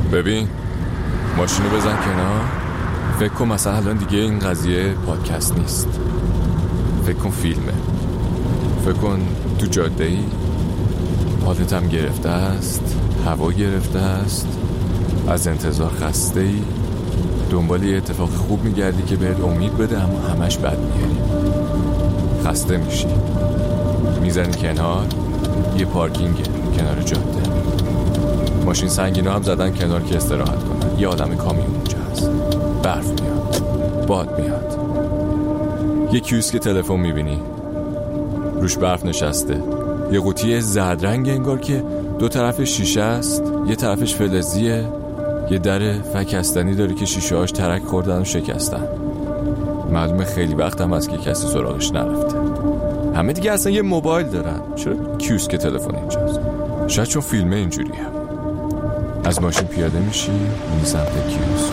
ببین ماشینو بزن کنار. فکر کن مثلا الان دیگه این قضیه پادکست نیست، فکر کن فیلمه. فکر کن تو جاده ای، حالت هم گرفته است، هوا گرفته است، از انتظار خسته ای، دنبال یه اتفاق خوب میگردی که بهت امید بده اما همش بد میاری. خسته میشی، میزنی کنار یه پارکینگ کنار جاده. ماشین سنگینا هم زدن کنار که استراحت کنن. یه آدم کامیون اونجا هست، برف میاد، باد میاد. یه کیوسک تلفن میبینی، روش برف نشسته. یه قوطی زرد رنگ انگار که دو طرفش شیشه است، یه طرفش فلزیه. یه در فکستنی داره که شیشه هاش ترک خوردن و شکستن. معلومه خیلی وقت هم از که کسی سراغش نرفته. همه دیگه اصلا یه موبایل دارن. چرا کیوسک تلفن اینجاست؟ شاید چون فیلمه اینجوریه. از ماشین پیاده میشی، میری سمت کیوسک.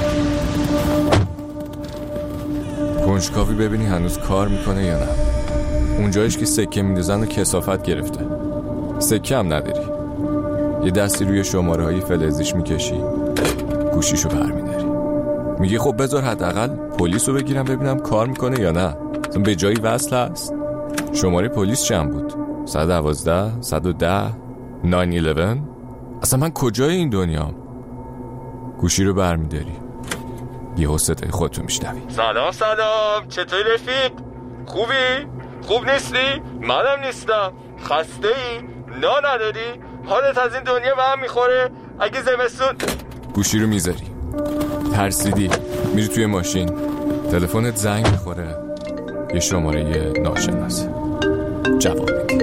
کنجکاوی ببینی هنوز کار میکنه یا نه. اونجایش که سکه میندازن و کثافت گرفته. سکه هم نداری. یه دستی روی شماره های فلزیش میکشی، گوشیشو برمیداری. میگی خب بذار حداقل پلیسو بگیرم ببینم کار میکنه یا نه. به جایی وصل هست. شماره پلیس چند بود؟ 112 110 911. اصلا من کجای این دنیام؟ گوشی رو برمیداری، یه صدای خودتو میشنوی. سلام چطوری رفیق؟ خوبی؟ خوب نیستی؟ منم نیستم. خسته ای؟ نا نداری؟ حالت از این دنیا به هم میخوره؟ اگه زمستون. گوشی رو میذاری، ترسیدی، میری توی ماشین. تلفنت زنگ میخوره، یه شماره ناشناسه. جواب میدی.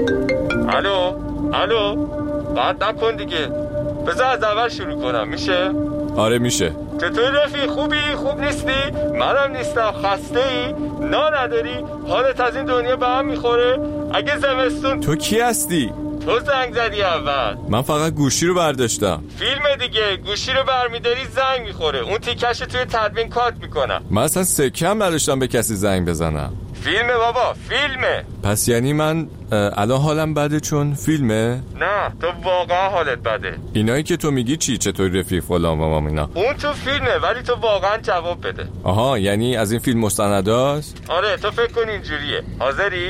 الو قطع نکن دیگه، بذار از اول شروع کنم. میشه؟ آره میشه. چطوری رفیق؟ خوبی؟ خوب نیستی؟ منم نیستم. خسته ای؟ نا نداری؟ حالت از این دنیا به هم میخوره؟ اگه زمستون. تو کی هستی؟ تو زنگ زدی اول. من فقط گوشی رو برداشتم. فیلم دیگه، گوشی رو برمیداری زنگ میخوره. اون تیکش توی تدوین کات میکنم. من اصلا سکه هم نداشتم به کسی زنگ بزنم. فیلمه بابا، فیلمه. پس یعنی من الان حالم بده چون فیلمه؟ نه تو واقعا حالت بده. اینایی که تو میگی چی؟ چطوری رفیق فلان و اینا؟ اون تو فیلمه ولی تو واقعا جواب بده. آها، یعنی از این فیلم مستنداست؟ آره تو فکر کن اینجوریه. حاضری؟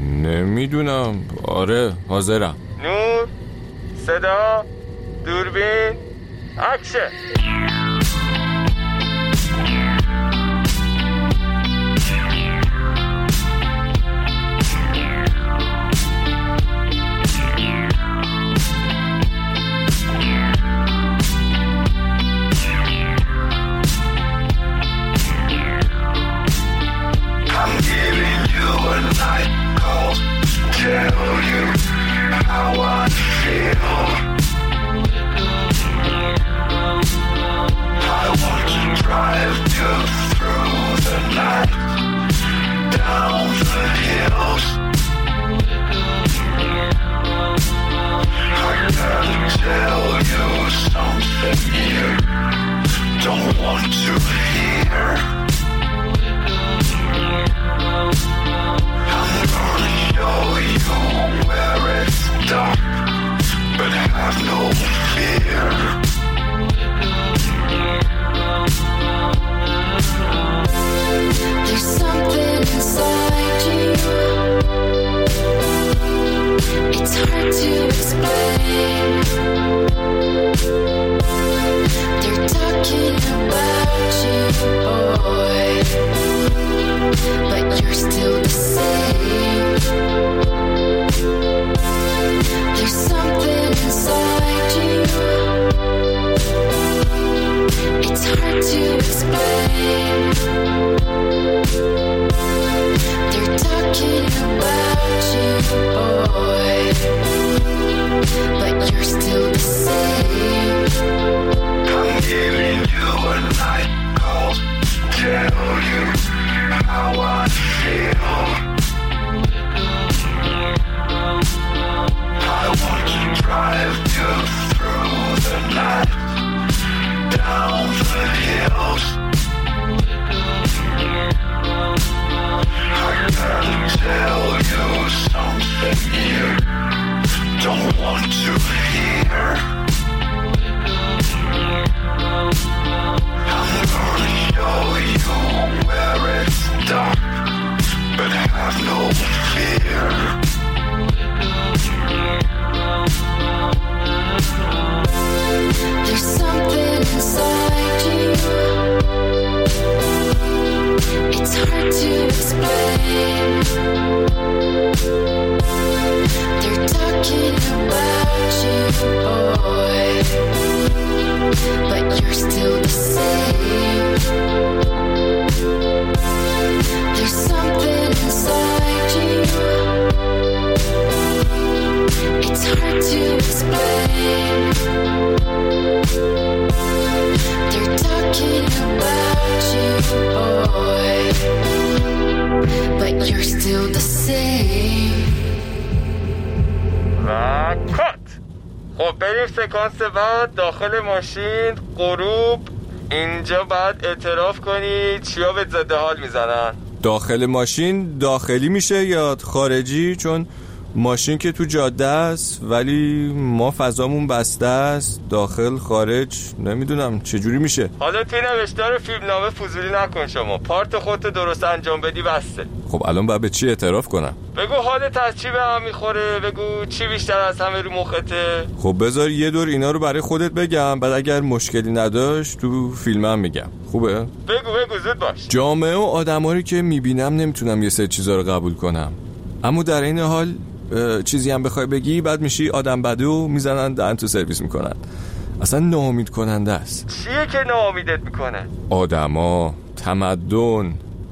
نمیدونم. آره حاضرم. نور، صدا، دوربین، اکشن. But you're still the same. boy, but you're still the same. There's something inside you, it's hard to explain. They're talking about you, boy, but you're still the same. و کات. خب بریم سکانس بعد. داخل ماشین غروب. اینجا باید اعتراف کنی چیا به ضد حال میزنن. داخل ماشین داخلی میشه یا خارجی؟ چون ماشین که تو جاده است ولی ما فضامون بسته است. داخل خارج نمیدونم چجوری میشه. حالا توی نوشتار فیلمنامه فضولی نکن. شما پارت خودت درست انجام بدی بسته. خب الان باید به چی اعتراف کنم؟ بگو حالت از چی به هم میخوره. بگو چی بیشتر از همه رو مخته. خب بذار یه دور اینا رو برای خودت بگم، بعد اگر مشکلی نداشت تو فیلمم میگم. خوبه؟ بگو زود باش. جامعه و آدمایی که میبینم نمیتونم یه سری چیزا رو قبول کنم، اما در این حال چیزی هم بخوای بگی بعد میشی آدم بدو، میزنن دهن تو سرویس میکنن. اصلا ناامید کننده است. چیه که ناامیدت میکنه؟ آدما، تمدن،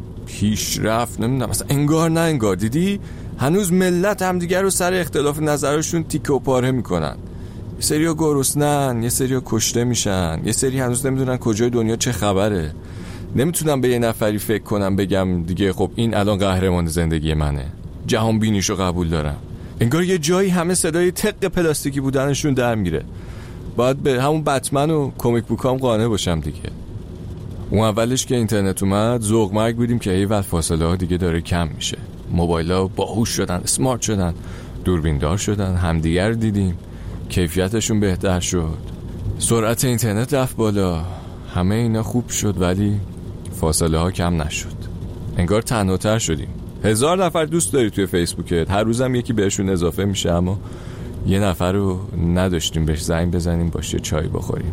پیشرفت، نمیدونم اصلا انگار نه انگار. دیدی هنوز ملت همدیگر رو سر اختلاف نظرشون تیکه و پاره میکنن. یه سریا گرسنن، یه سریا کشته میشن، یه سری هنوز نمیدونن کجای دنیا چه خبره. نمیتونم به یه نفری فکر کنم بگم دیگه خب این الان قهرمان زندگی منه، جهان بینیشو قبول دارم. انگار یه جایی همه صدای تق پلاستیکی بودنشون در میره. باید به همون بتمن و کمیک بوکام قانع باشم دیگه. اون اولش که اینترنت اومد ذوق مرگ بودیم که ایول فاصله ها دیگه داره کم میشه. موبایل‌ها باهوش شدن، اسمارت شدن، دوربیندار شدن، همدیگر دیدیم، کیفیتشون بهتر شد، سرعت اینترنت رفت بالا، همه اینا خوب شد ولی فاصله ها کم نشد. انگار تنهاتر شدیم. 1000 نفر دوست داری توی فیسبوکت، هر روزم یکی بهشون اضافه میشه، اما یه نفر رو نداشتیم بهش زنگ بزنیم باشه چای بخوریم.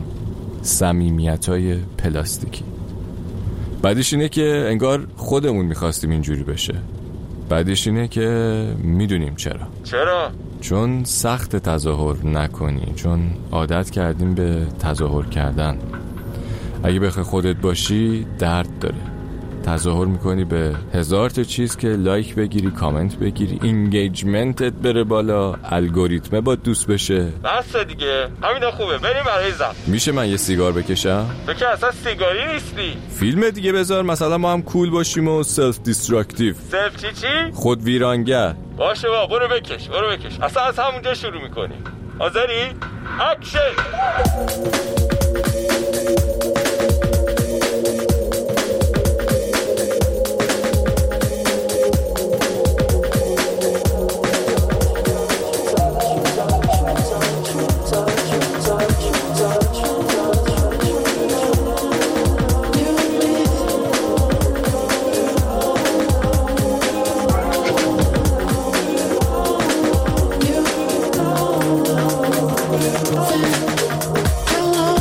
صمیمیت‌های پلاستیکی. بعدش اینه که انگار خودمون میخواستیم اینجوری بشه. بعدش اینه که میدونیم چرا؟ چون سخت تظاهر نکنی، چون عادت کردیم به تظاهر کردن. اگه بخوای خودت باشی درد داره. تظاهر میکنی به 1000 تا چیز که لایک بگیری، کامنت بگیری، اینگیجمنتت بره بالا، الگوریتمه با دوست بشه. بس دیگه همینا خوبه. بریم برای زن. میشه من یه سیگار بکشم؟ تو که اصلا سیگاری نیستی. فیلم دیگه بذار مثلا ما هم کول باشیم و سلف دیستراکتیو. سلف چی؟ خود ویرانگر. باشه با برو بکش. اصلا از همونجا شروع میکنیم. حاضری؟ اکشن. Hello.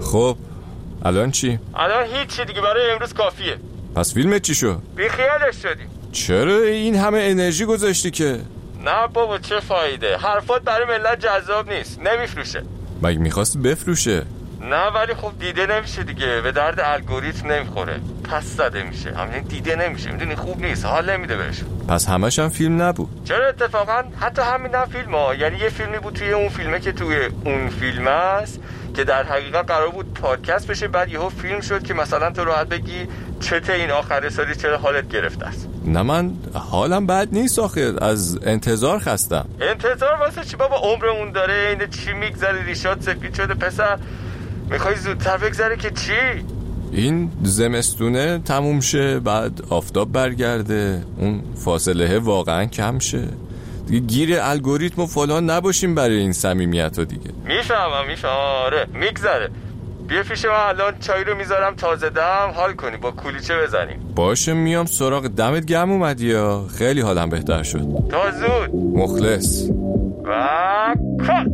خب الان چی؟ الان هیچی دیگه، برای امروز کافیه. پس فیلمت چی شد؟ بیخیالش شدیم. چرا این همه انرژی گذاشتی که؟ نه بابا چه فایده، حرفات برای ملت جذاب نیست، نمیفروشه. مگه میخواستی بفروشه؟ نه ولی خب دیده نمیشه دیگه، به درد الگوریتم نمیخوره، پس زده میشه، همین دیده نمیشه، میدونی خوب نیست، حال نمیده بهش. پس همش هم فیلم نبود؟ چرا اتفاقا حتی همین هم فیلم ها، یعنی یه فیلمی بود توی اون فیلمه که توی اون فیلم است که در حقیقت قرار بود پادکست بشه، بعد یهو فیلم شد که مثلا تو راحت بگی چته این آخر سالی چرا حالت گرفته است. نه من حالم بد نیست آخه، از انتظار خستم. انتظار واسه چی بابا، عمرمون داره، این چی میگذره، ریشات سفید شده پسر، میخوای زودتر بگذره که چی؟ این زمستونه تموم شه، بعد آفتاب برگرده، اون فاصله واقعا کم شه دیگه، گیر الگوریتم و فلان نباشیم برای این صمیمیت ها دیگه. میفهمم آره میگذره. بیا پیش من الان چای رو میذارم تازه دم، حال کنی با کولیچه بزنیم. باشه میام سراغ، دمت گرم اومدی ها، خیلی حالم بهتر شد. تا زود. مخلص. و کات.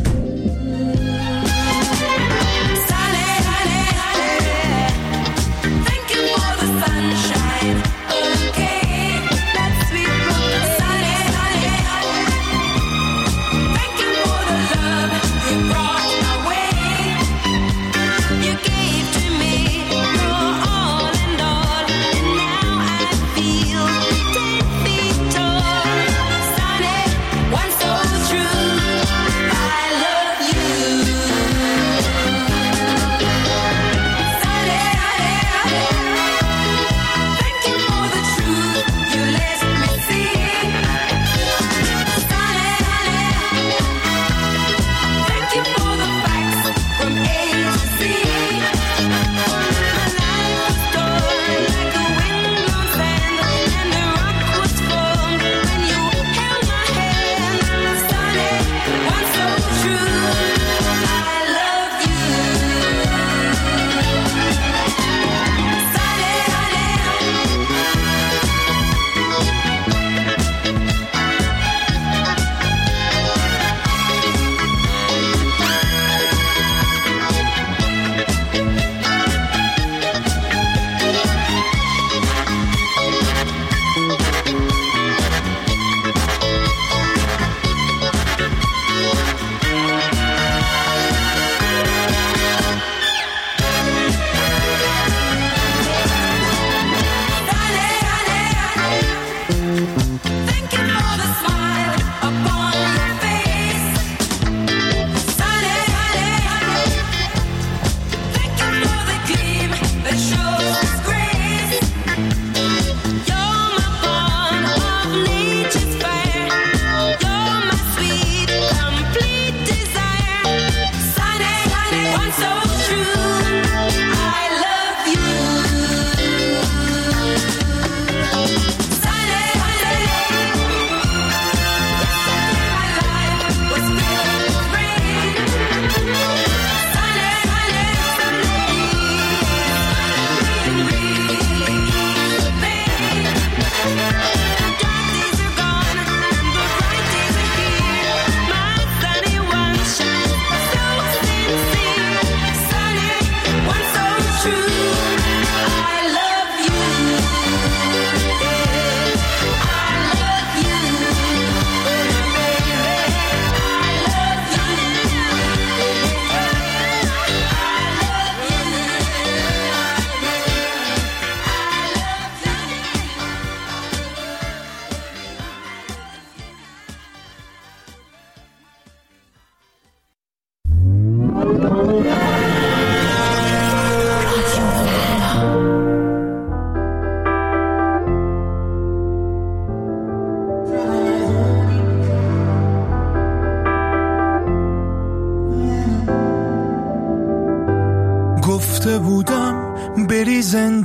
گفته بودم بری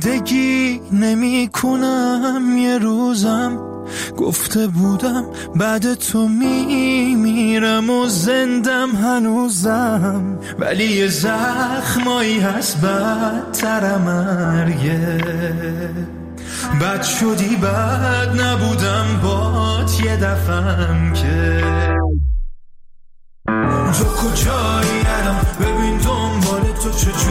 زندگی نمی کنم یه روزم، گفته بودم بعد تو میمیرم و زندم هنوزم، ولی یه زخمایی هست بدتر مرگه، بد شدی بد نبودم بات یه دفعم که تو کجایی الان، ببین دنبال تو چه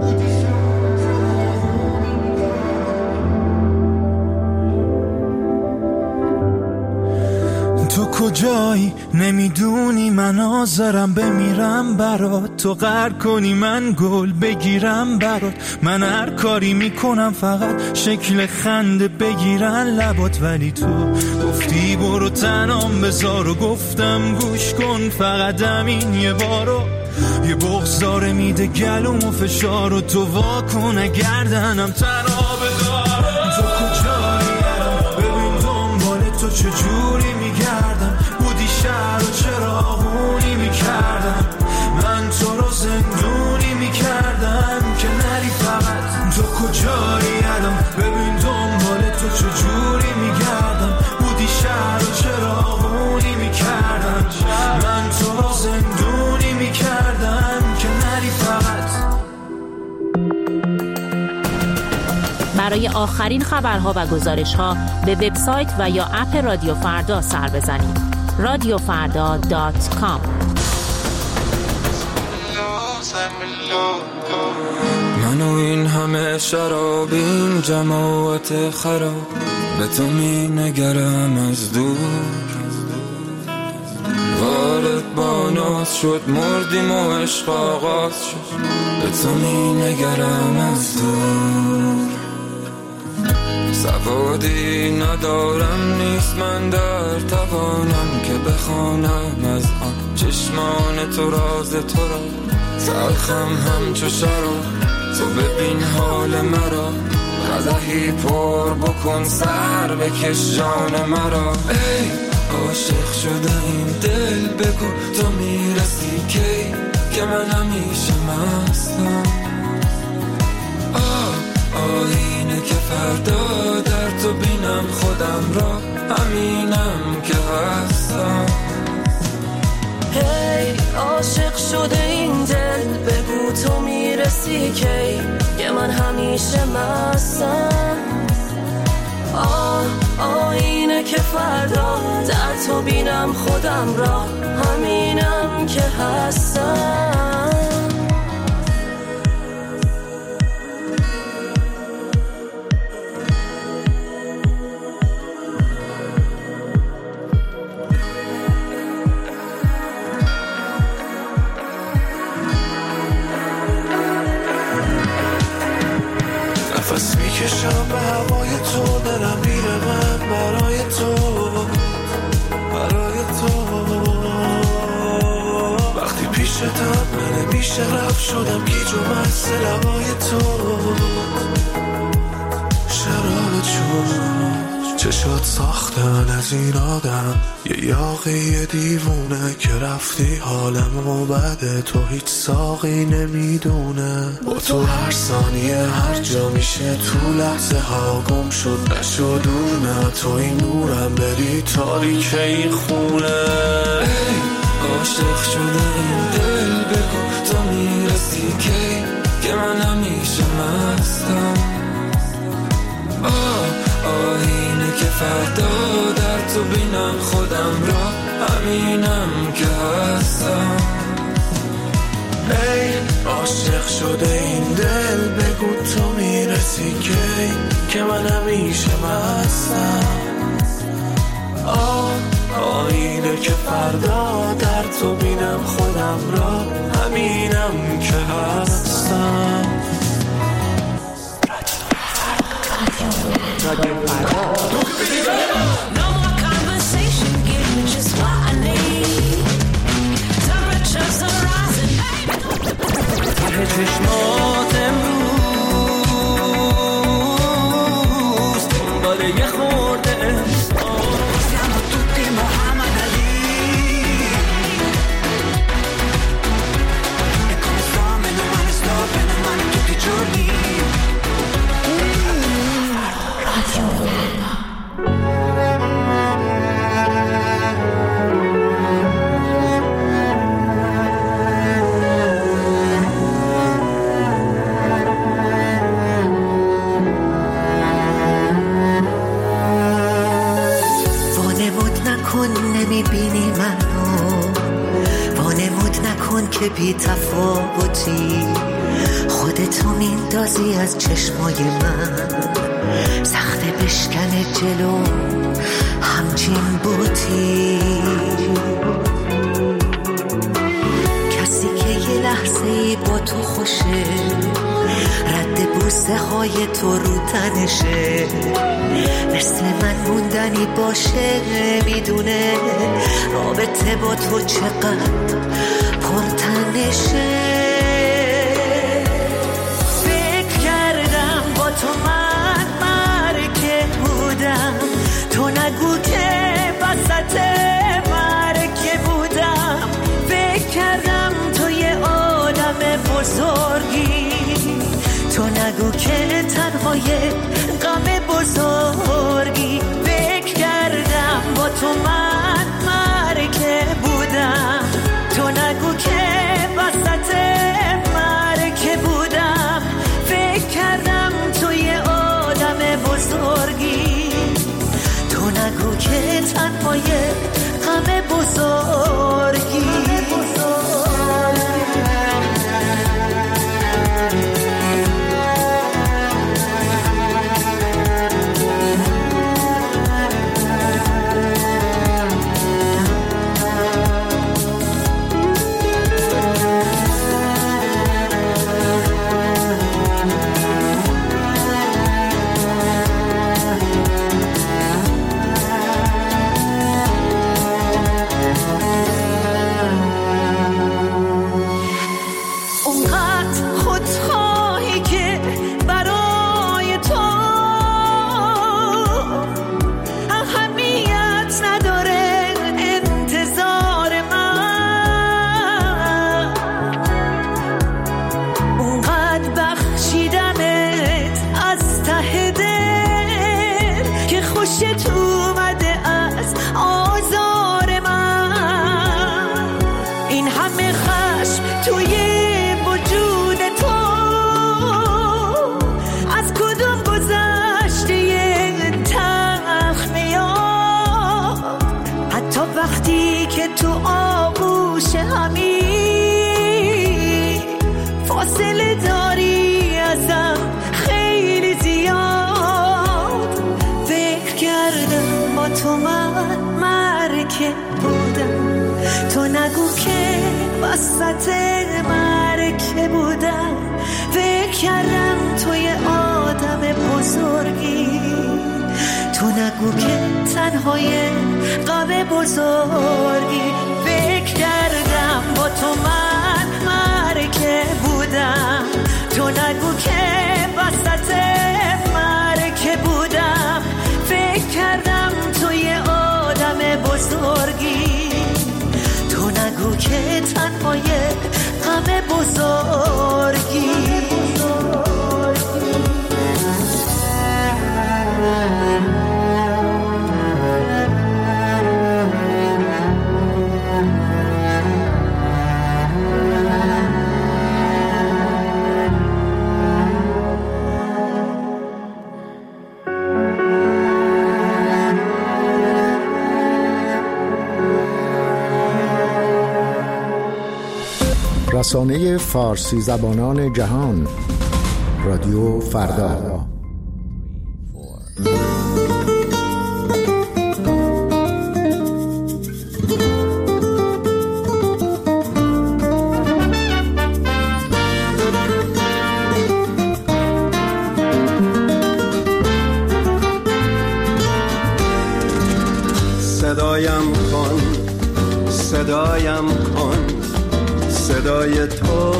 تو کجایی نمیدونی من حاضرم بمیرم برات، تو قهر کنی من گل بگیرم برات، من هر کاری میکنم فقط شکل خنده بگیرن لبات، ولی تو گفتی برو تنام بذار و گفتم گوش کن فقط همین یه بارو، یه بغضاره میده گلوم و فشار و تو واکن گردنم تنها بذار. تو کجایی ببین دنبال تو چجوری میگردم، بودی شهر و چراغونی میکردم، من تو رو زندونی میکردم که نری فقط. تو کجایی الان ببین دنبال تو چجوری میگردم، بودی شهر و چراغونی میکردم، من تو رو زندونی میکردم که نری فقط. برای آخرین خبرها و گزارش‌ها به وبسایت و یا اپ رادیو فردا سر بزنید. radiofarda.com. من و این همه شراب، این جماعت خراب، به تو می نگرم از دور، وارد با ناز شد مردیم و عشق آغاز شد، به تو می نگرم از دور. سوادی ندارم نیست من در توانم که بخوانم از آن چشمان تو راز تو را، تلخم همچو شراب، تو ببین حال مرا، قدحی پر بکن سر بکش جان مرا. ای عاشق شده این دل بگو تو میرسی کی، که من همیشه مستم. آینه که فردا در تو بینم خودم را، همینم که هستم. هی عاشق شده این دل بگو تو میرسی کی، که من همیشه مستم. آینه که فردا در تو بینم خودم را، همینم که هستم. نفس میکشم به هوای تو، دلم میره من برای تو، برای تو. وقتی پیشتم من بیشه رفت شدم گیج و مست لبای تو، شراب چشات ساختن از این آدم، یه یاقی دیوونه که رفتی حالمو بده، تو هیچ ساقی نمیدونه. با تو هر ثانیه هر جا میشه تو لحظه ها گم شد نشد دور، نه تو این نورم بری تاریک این خونه. ای عاشق شده این دل بگو تو میرسی کی، که من همیشه مستم. آینه که فردا در تو بینم خودم را، همینم که هستم. ای عاشق شده این دل بگو تو میرسی کی، که من همیشه مستم. آینه که فردا در تو بینم خودم را، همینم که هستم. No more conversation, give me just what I need. Temperatures are rising, ته چشمات امروز دنبال یه خورده siamo tutti Muhammad Ali, e come fame non male sto bene male tutti i giorni. نمیبینی منو، وانمود نکن که بی تفاوتی، خودت خودتو میندازی از چشمای من، سخته بشکنه جلو همچین بوتی. کسی که یه لحظه ای با تو خوشه، رد بوسه های تو رو تنشه، مثل من موندنی باشه، میدونه رابطه با تو چقدر پرتنشه. فکر کردم با تو من مرکه بودم، تو نگو که وسط مرکه بودم. فکر کردم تو یه آدم بزرگی، تو نگو که تنهای غم بزرگی. فکر کردم با تو من مرکه بودم، تو نگو که وسط مرکه بودم. فکر کردم تو یه آدم بزرگی، تو نگو که تنهای غم بزرگی. وسط مرکه بودم. فکر کردم تو یه آدم بزرگی، تو نگو که تنهای غم بزرگی. فکر کردم با تو من مرکه بودم، تو نگو که وسط مرکه بودم. فکر کردم تو یه آدم بزرگی، تو نگو که تنهای غم بزرگی. رسانه فارسی زبانان جهان، رادیو فردا. صدایم کن، صدایم کن، صدای تو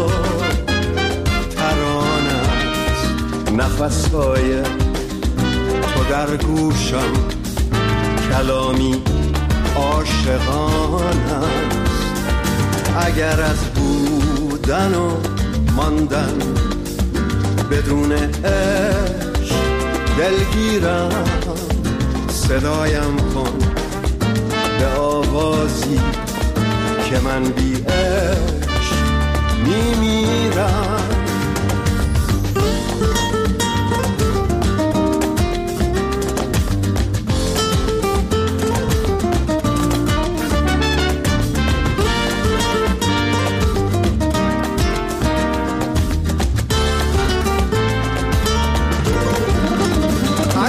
ترانه است، نفس‌های تو در گوشم کلامی عاشقانه است. اگر از بودن و ماندن بدون عشق دلگیرم، صدایم کن به آوازی که من بی عشق میمیرم.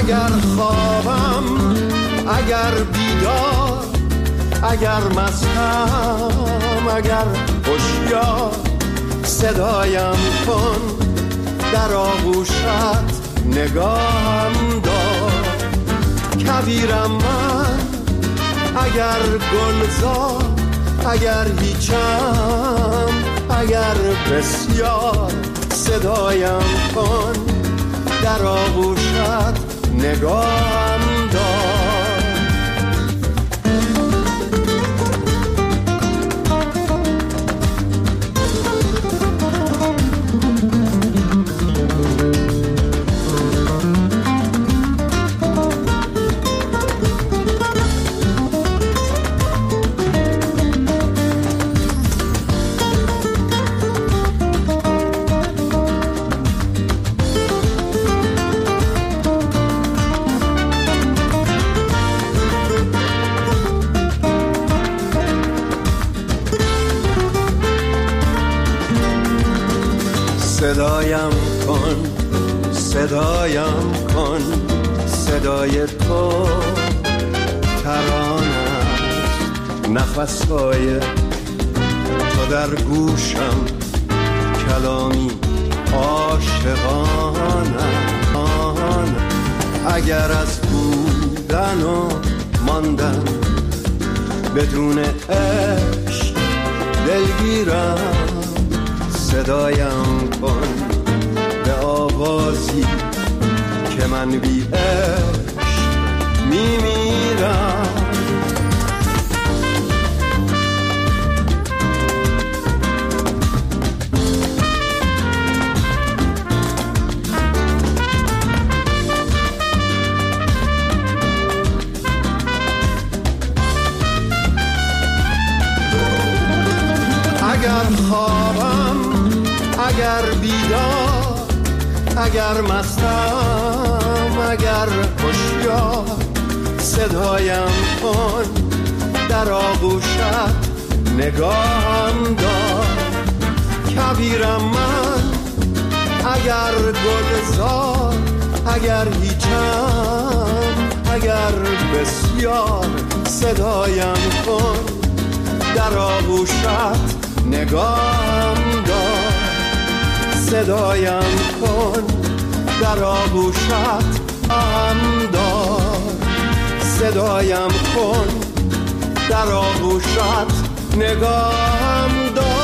اگر خوابم، اگر بیدار، اگر مستم، اگر هوشیار، صدایم کن، در آغوشت نگاهم دار. کویرم من، اگر گلزار، اگر هیچم، اگر بسیار، صدایم کن، در آغوشت نگاهم دار. صدایم کن، صدایم کن، صدای تو ترانه است، نفسهای تو در گوشم، کلامی عاشقانه. اگر از بودن و ماندن بدون عشق دلگیرم، صدایم کن به آوازی که من بی عشق میمیرم. اگر خوابم، اگر بیدار، اگر مستم، اگر هوشیار، صدایم کن، در آغوشت نگاهم دار. کویرم من، اگر گلزار، اگر هیچم، اگر بسیار، صدایم کن، در آغوشت نگاهم دار. صدایم کن، در آغوشت هم دار. صدایم کن، در آغوشت نگاهم دار.